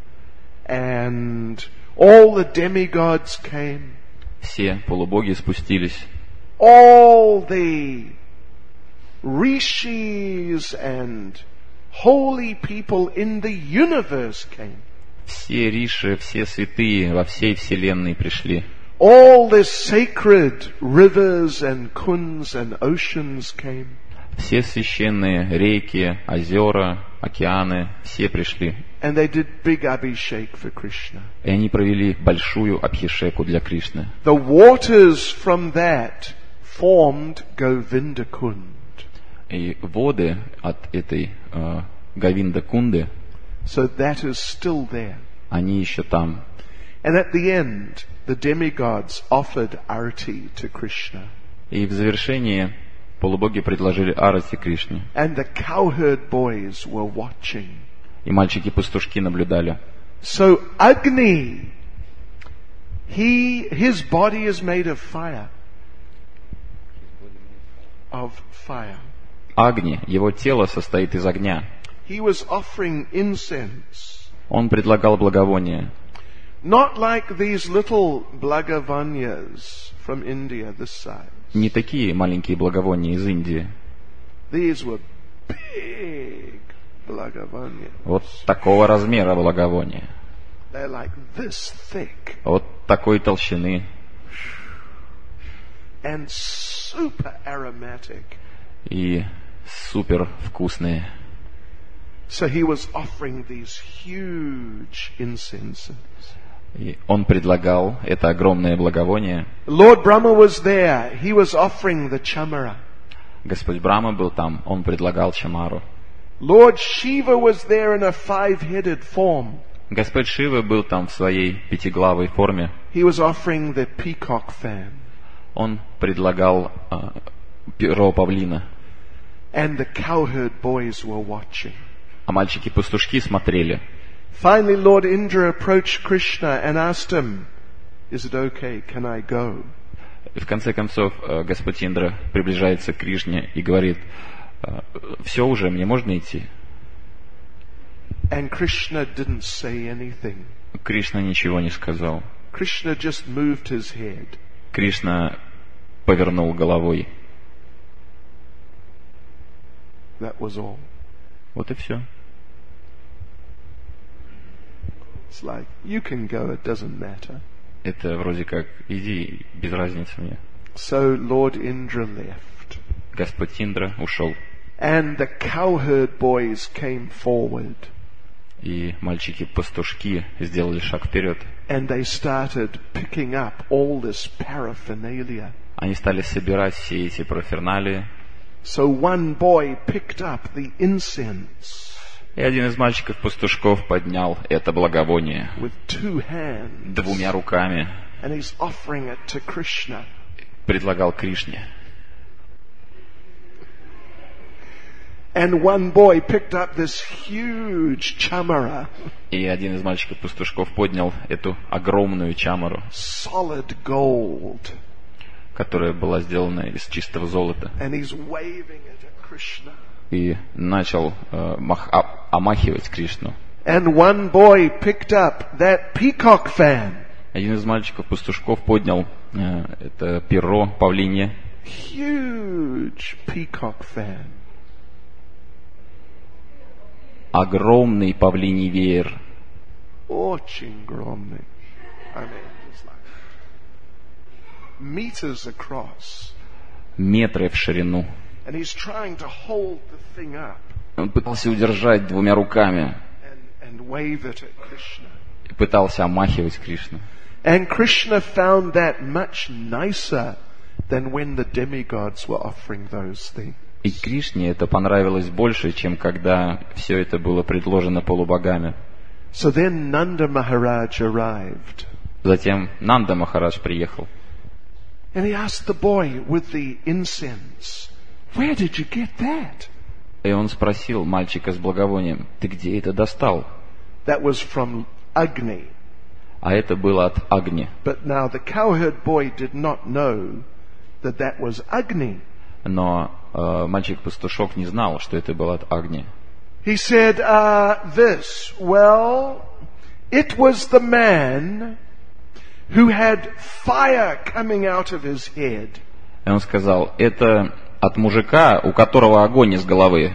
And all the demigods came. Все полубоги спустились. All the rishis and holy people in the universe came. Все риши, все святые во всей вселенной пришли. All the sacred rivers and kunds and oceans came. Все священные реки, озера, океаны, все пришли. And they did big abhishek for Krishna. И они провели большую абхишеку для Кришны. The waters from that formed Govinda Kund. И воды от этой э, Говинда-кунды, So that is still there. они еще там. And at the end, the demigods offered arati to Krishna. И в завершении полубоги предложили арати Кришне. And the cowherd boys were watching. И мальчики-пастушки наблюдали. So Agni, he, his body is made of fire. Of fire. Агни, его тело состоит из огня. He was offering incense. Он предлагал благовоние. Not like these little blagavanyas from India this size. Не такие маленькие благовония из Индии. These were big. благовоние. Вот такого размера благовония. They're like this thick Вот такой толщины. and super aromatic. И супер вкусные. So he was offering these huge incenses. И он предлагал это огромное благовоние. Lord Brahma was there. He was offering the chamara. Господь Брахма был там, он предлагал чамару. Lord Shiva was there in a five-headed form. Господь Шива был там в своей пятиглавой форме. He was offering the peacock fan. Он предлагал а, перо павлина. And the cowherd boys were watching. А мальчики-пастушки смотрели. Finally, Lord Indra approached Krishna and asked him, "Is it okay? Can I go?" И в конце концов э, Господь Индра приближается к Кришне и говорит: «Все уже, мне можно идти?» And Krishna didn't say anything. Кришна ничего не сказал. Krishna just moved his head. Кришна повернул головой. That was all. Вот и все. It's like, you can go, it doesn't matter. Это вроде как, иди, без разницы мне. So Lord Indra left. Господь Индра ушел. And the cowherd boys came forward. И мальчики-пастушки сделали шаг вперед. And they started picking up all this paraphernalia. Они стали собирать все эти параферналии. So one boy picked up the incense И один из мальчиков-пастушков поднял это благовоние with two hands. двумя руками, And he's offering it to Krishna. предлагал Кришне. And one boy picked up this huge chamara, И один из мальчиков-пастушков поднял эту огромную чамару, solid gold. которая была сделана из чистого золота, And he's waving it at Krishna. и начал э, мах, а, омахивать Кришну. And one boy picked up that peacock fan. Один из мальчиков-пастушков поднял э, это перо павлинье, Huge peacock fan. огромный павлиний веер, Очень огромный. I mean, it's like meters across. метры в ширину. And he's trying to hold the thing up Он пытался удержать двумя руками and, and wave it at Krishna. и пытался омахивать Кришну. And Krishna found that much nicer than when the demigods were offering those things. И Кришне это понравилось больше, чем когда все это было предложено полубогами. So then Nanda Maharaj arrived. Затем Нанда Махарадж приехал. And he asked the boy with the incense, "Where did you get that?" И он спросил мальчика с благовонием: «Ты где это достал?» That was from Agni. А это было от Агни. But now the cowherd boy did not know that that was Agni. Но э, мальчик-пастушок не знал, что это было от Агни. He said, uh, this, well, it was the man who had fire coming out of his head. И он сказал: это от мужика, у которого огонь из головы.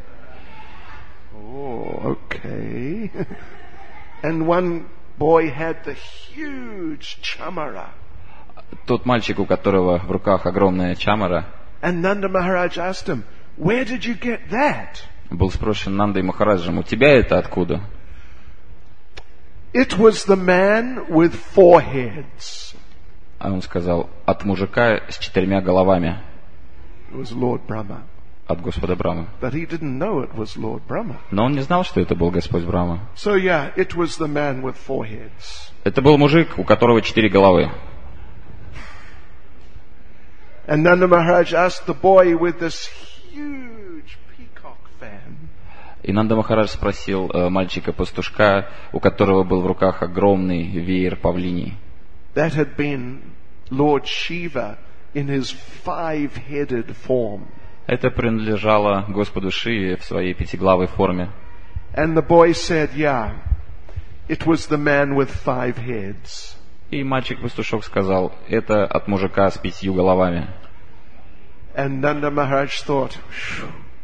Oh, okay. And one boy had the huge chamara. Тот мальчик, у которого в руках огромная чамара, And Nanda Maharaj asked him, "Where did you get that?" был спрошен Нандой Махараджем: у тебя это откуда? It was the man with four heads. А он сказал: от мужика с четырьмя головами, It was Lord Brahma. от Господа Брахмы. But he didn't know it was Lord Brahma. Но он не знал, что это был Господь Брахма. So yeah, it was the man with four heads. Это был мужик, у которого четыре головы. And Nanda Maharaj asked the boy with this huge peacock fan, И Нанда Махарадж спросил э, мальчика-пастушка, у которого был в руках огромный веер павлиний. that had been Lord Shiva in his five-headed form. Это принадлежало Господу Шиве в своей пятиглавой форме. And the boy said, yeah, it was the man with five heads. И мальчик-пастушок сказал: это от мужика с пятью головами. And Nanda Maharaj thought,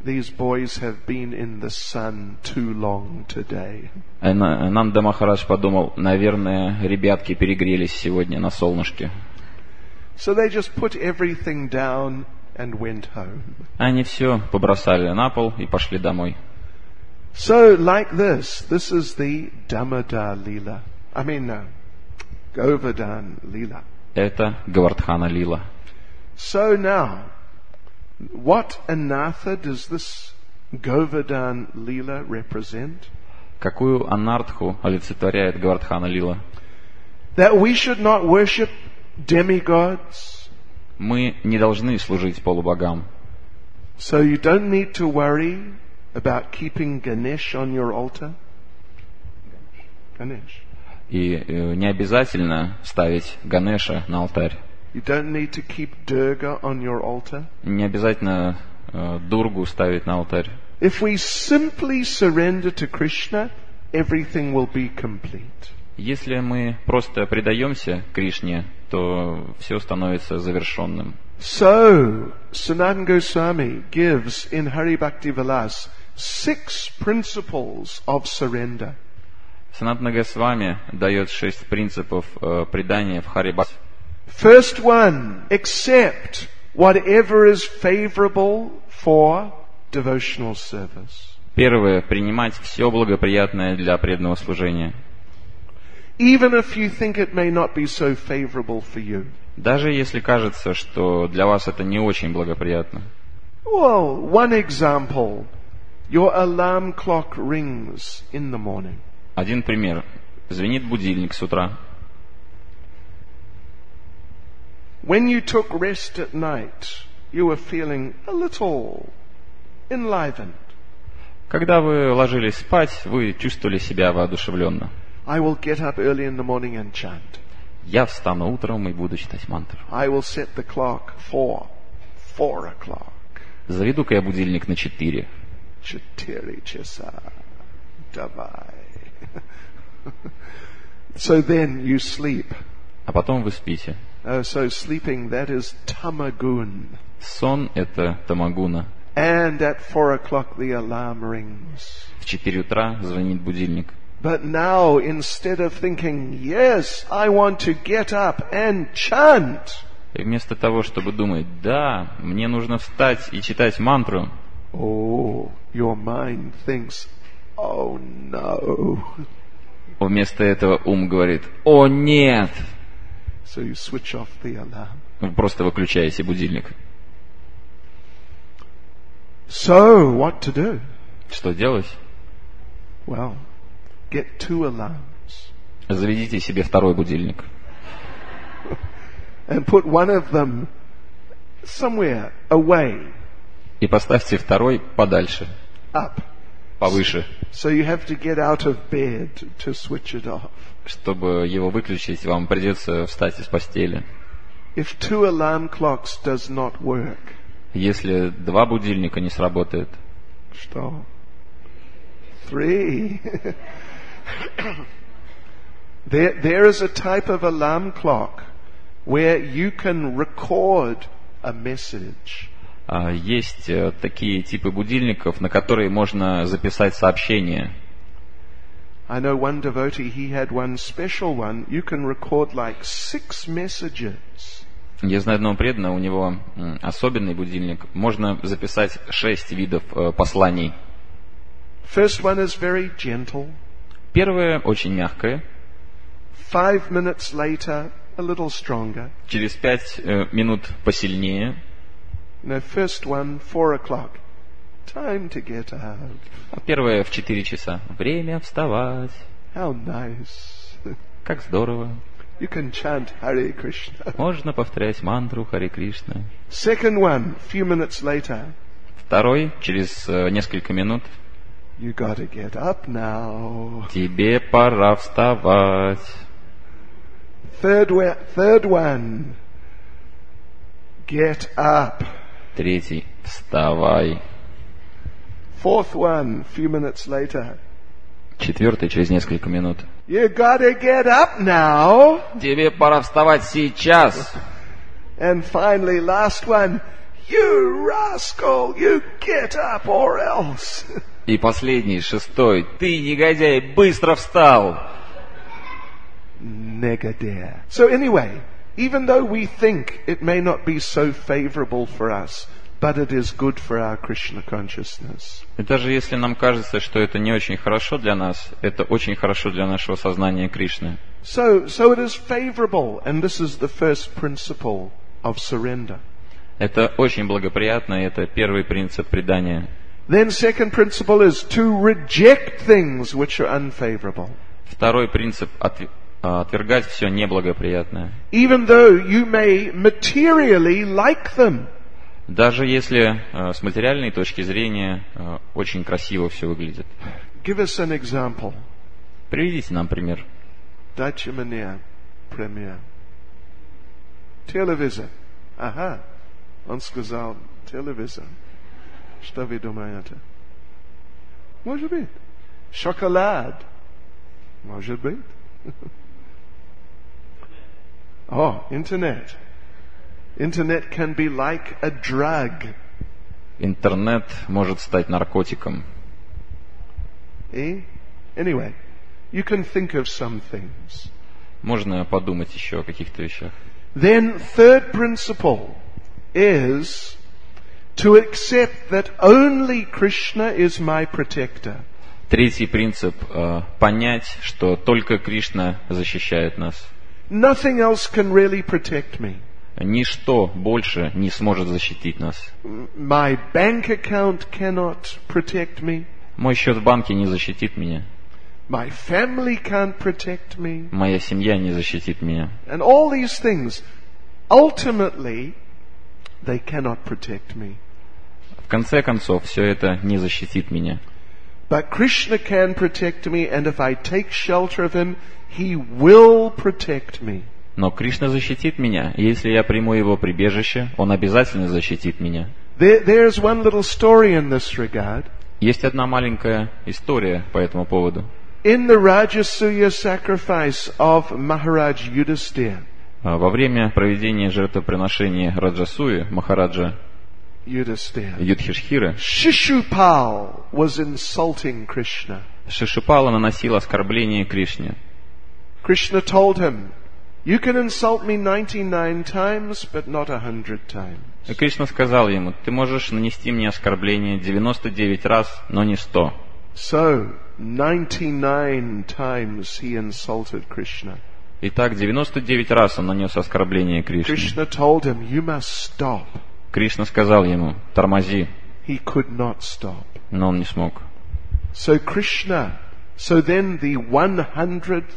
these boys have been in the sun too long today. Нанда Махарадж подумал, наверное, ребятки перегрелись сегодня на солнышке. So they just put everything down and went home. Они все побросали на пол и пошли домой. So like this, this is the Damodar Leela. I mean, no, Govardhan Leela. Это Говардхана Лила. So now, what anartha does this Govardhan Leela represent? Какую анартху олицетворяет Говардхана Лила? That we should not worship demigods. Мы не должны служить полубогам. So you don't need to worry about keeping Ganesh on your altar. Ganesh. И э, не обязательно ставить Ганеша на алтарь. You don't need to keep Durga on your altar. Не обязательно э, Дургу ставить на алтарь. If we simply surrender to Krishna, everything will be complete. Если мы просто предаемся Кришне, то все становится завершенным. So, Sanatana Goswami gives in Hari Bhakti Vilas six principles of surrender. Санатана Госвами дает шесть принципов э, предания в Хари Бхакти. First one, accept whatever is favorable for devotional service. Первое, принимать все благоприятное для преданного служения. Even if you think it may not be so favorable for you. Даже если кажется, что для вас это не очень благоприятно. Well, one example, your alarm clock rings in the morning. Один пример. Звенит будильник с утра. When you took rest at night, you were feeling a little enlivened. Когда вы ложились спать, вы чувствовали себя воодушевленно. I will get up early in the morning and chant. Я встану утром и буду читать мантру. I will set the clock for four o'clock. Заведу-ка я будильник на четыре. Четыре часа. Давай. So then you sleep. А потом вы спите. Oh, so sleeping, that is tamagun. Сон — это тамагуна. And at four o'clock the alarm rings. В четыре утра звонит будильник. But now, instead of thinking, yes, I want to get up and chant. И вместо того, чтобы думать, да, мне нужно встать и читать мантру. Oh, your mind thinks, oh no. Вместо этого ум говорит, о нет. So you switch off the alarm. Вы просто выключаете будильник. So, what to do? Что делать? Well, get two alarms. Заведите себе второй будильник. And put one of them somewhere away. И поставьте второй подальше. Up. Повыше. So you have to get out of bed to switch it off. Чтобы его выключить, вам придется встать из постели. If two alarm clocks does not work. Если два будильника не сработает. Что? Three. there, there is a type of alarm clock where you can record a message. Есть такие типы будильников, на которые можно записать сообщение. I know one devotee, he had one special one. You can record like six messages. Я знаю одного преданного, у него особенный будильник. Можно записать шесть видов э, посланий. First one is very gentle. Первое очень мягкое. Five minutes later, a little stronger. Через пять э, минут посильнее. No, first one, four o'clock. Time to get up. А первое в четыре часа. Время вставать. How nice. Как здорово. You can chant Hare Krishna. Можно повторять мантру Харе Кришна. Second one, few minutes later. Второй, через э, несколько минут. You gotta get up now. Тебе пора вставать. Third, we- third one. Get up. Третий. Вставай. Fourth one, few minutes later. Четвертый, через несколько минут. You gotta get up now. Тебе пора вставать сейчас. And finally, last one. You rascal, you get up or else. И последний, шестой, ты, негодяй, быстро встал. Negadir. So anyway, even though we think it may not be so favorable for us, but it is good for our Krishna consciousness. И даже если нам кажется, что это не очень хорошо для нас, это очень хорошо для нашего сознания Кришны. So, so it is favorable, and this is the first principle of surrender. Это очень благоприятно, и это первый принцип предания. Then second principle is to reject things which are unfavorable. Второй принцип – отвергать все неблагоприятное. Even though you may materially like them. Даже если э, с материальной точки зрения э, очень красиво все выглядит. Give us an example. Приведите нам пример. Дайте мне пример. Телевизор. Ага. Он сказал телевизор. Что вы думаете? Может быть. Шоколад. Может быть. О, интернет. Internet can be like a drug. Интернет может стать наркотиком. Eh? Anyway, you can think of some things. Можно подумать еще о каких-то вещах. Then third principle is to accept that only Krishna is my protector. Третий принцип э, – понять, что только Кришна защищает нас. Nothing else can really protect me. Ничто больше не сможет защитить нас. My bank account cannot protect me. Мой счет в банке не защитит меня. My family can't protect me. Моя семья не защитит меня. And all these things, ultimately, they cannot protect me. В конце концов, все это не защитит меня. But Krishna can protect me, and if I take shelter of him, he will protect me. Но Кришна защитит меня, и если я приму его прибежище, он обязательно защитит меня. There, there's one little story in this regard. Есть одна маленькая история по этому поводу. In the Rajasuya sacrifice of Maharaj Yudhisthira, Во время проведения жертвоприношения Раджасуи, Махараджа Yudhisthira, Юдхишхиры, Shishupal was insulting Krishna. Шишупала наносил оскорбление Кришне. Krishna told him, you can insult me ninety-nine times, but not a hundred times. И Кришна сказал ему, ты можешь нанести мне оскорбление девяносто девять раз, но не сто. So, ninety-nine times he insulted Krishna. Итак, девяносто девять раз он нанес оскорбление Кришне. Krishna told him, you must stop. Кришна сказал ему, тормози, He could not stop. но он не смог. So Krishna, so then the one hundredth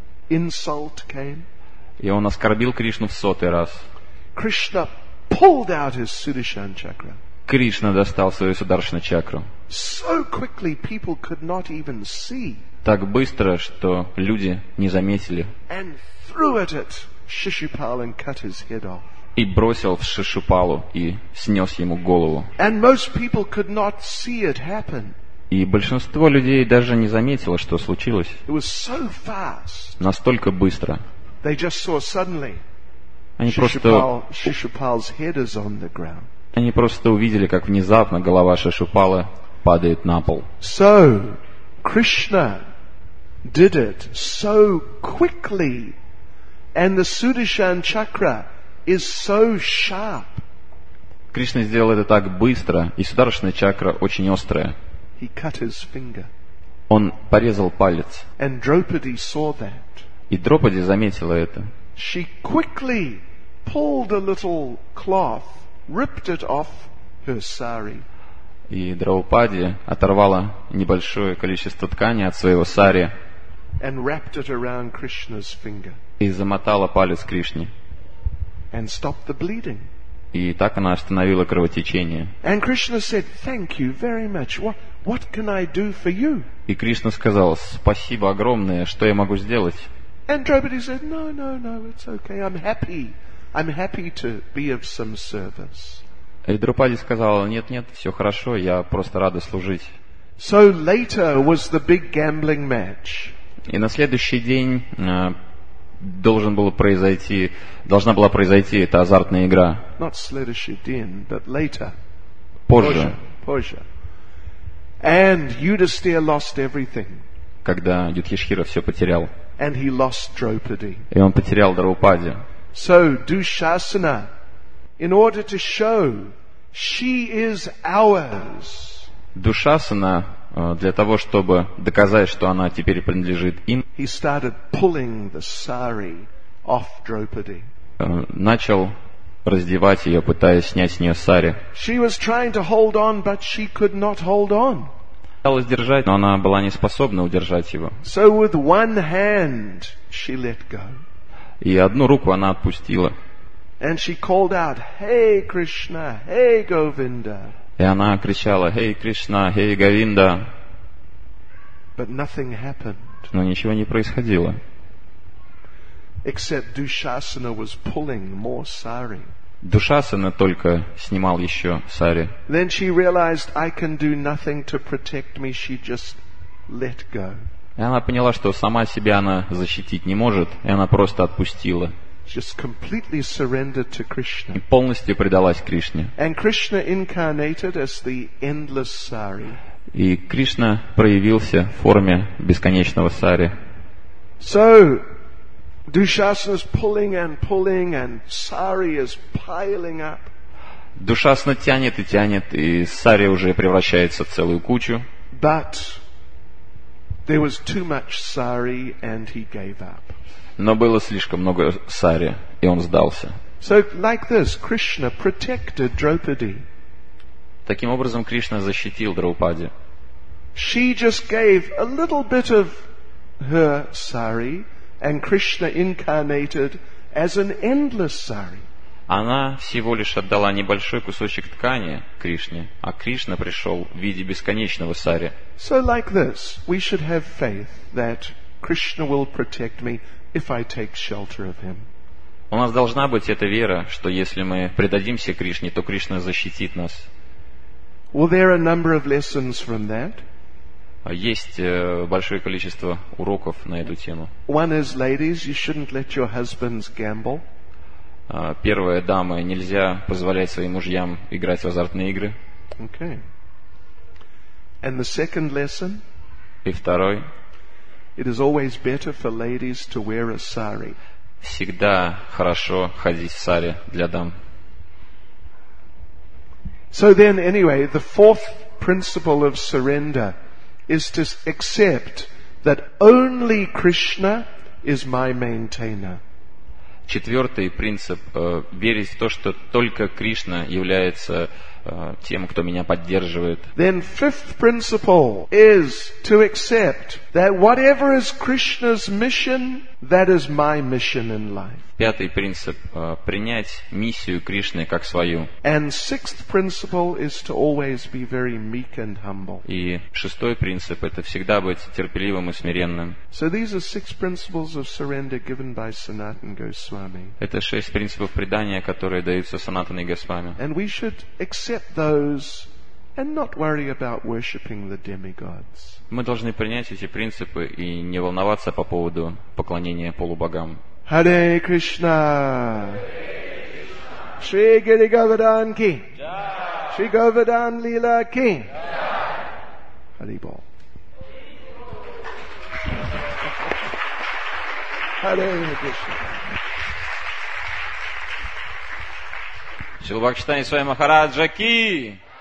insult came. И он оскорбил Кришну в сотый раз. Krishna pulled out his Sudarshan chakra. Кришна достал свою Сударшана чакру. So quickly people could not even see. Так быстро, что люди не заметили. And threw it at Shishupal and cut his head off. И бросил в Шишупалу и снес ему голову. And most people could not see it happen. И большинство людей даже не заметило, что случилось. It was so fast. Настолько быстро. They just saw suddenly Они просто, Shishupal, Shishupal's head is on the ground. они просто увидели, как внезапно голова Шишупала падает на пол. So, Krishna did it so quickly, and the Sudarshan chakra is so sharp. Кришна сделал это так быстро, и Сударшана чакра очень острая. He cut his finger. Он порезал палец. And Draupadi saw that. И Дропади заметила это. She quickly pulled a little cloth, ripped it off her sari, И Драупади оторвала небольшое количество ткани от своего сари and wrapped it around Krishna's finger, и замотала палец Кришне. and stopped the bleeding. И так она остановила кровотечение. And Krishna said, thank you very much. What, what can I do for you? И Кришна сказал, спасибо огромное, что я могу сделать? And Draupadi said, no, no, no, it's okay. I'm happy. I'm happy to be of some service. И Драупади сказала, нет, нет, все хорошо, я просто рада служить. So later was the big gambling match. И на следующий день э, должен был произойти, должна была произойти эта азартная игра. Not Следующий день, but later. Позже, Позже. And Yudhisthira lost everything. когда Юдхишхира все потерял. And he lost Draupadi. И он потерял Драупади. So Dushasana, in order to show she is ours, Душасана, э, для того, чтобы доказать, что она теперь принадлежит им, he started pulling the sari off Draupadi. э, начал раздевать ее, пытаясь снять с нее сари. She was trying to hold on, but she could not hold on. Пыталась держать, но она была не способна удержать его. So with one hand, she let go. И одну руку она отпустила. And she called out, "Hey Krishna, hey Govinda." И она кричала: «Хей, Кришна, хей, Говинда!» But nothing happened, Но ничего не происходило. except Dushasana was pulling more sari. Душасана только снимал еще сари. Then she realized, I can do nothing to protect me. She just let go. И она поняла, что сама себя она защитить не может, и она просто отпустила. Just completely surrendered to И Krishna. полностью предалась Кришне. And Krishna incarnated as the endless sari. И Кришна проявился в форме бесконечного сари. So, Dushasana is pulling and pulling and sari is piling up. Душасана тянет и тянет, и сари уже превращается в целую кучу. But there was too much sari and he gave up. Но было слишком много сари, и он сдался. So like this, Krishna protected Draupadi. Таким образом, Кришна защитил Драупади. She just gave a little bit of her sari and Krishna incarnated as an endless sari. Она всего лишь отдала небольшой кусочек ткани Кришне, а Кришна пришел в виде бесконечного сари. So like this, we should have faith that Krishna will protect me if I take shelter of him. У нас должна быть эта вера, что если мы предадимся Кришне, то Кришна защитит нас. Well, there are a number of lessons from that. Есть э, большое количество уроков на эту тему. One is, ladies, you shouldn't let your husbands gamble. А, Первое, дамы, нельзя позволять своим мужьям играть в азартные игры. Okay. And the second lesson, И второй, it is always better for ladies to wear a sari. всегда хорошо ходить в саре для дам. So then, anyway, the fourth principle of surrender is to accept that only Krishna is my maintainer. Четвертый принцип э, – верить в то, что только Кришна является э, тем, кто меня поддерживает. Then fifth principle is to accept that whatever is Krishna's mission, that is my mission in life. Пятый принцип э, – принять миссию Кришны как свою. And sixth principle is to always be very meek and humble. И шестой принцип – это всегда быть терпеливым и смиренным. So these are six principles of surrender given by Sanatana Goswami. Это шесть принципов предания, которые даются Санатаной Госвами. And we should accept those and not worry about worshipping the demigods. Мы должны принять эти принципы и не волноваться по поводу поклонения полубогам. Hare Krishna. Shri Giri Govardhan ki. Shri Govardhan Leela ki. Hari Bol. Hare Krishna. Шрила Бхактивинода Свами Махараджа ки!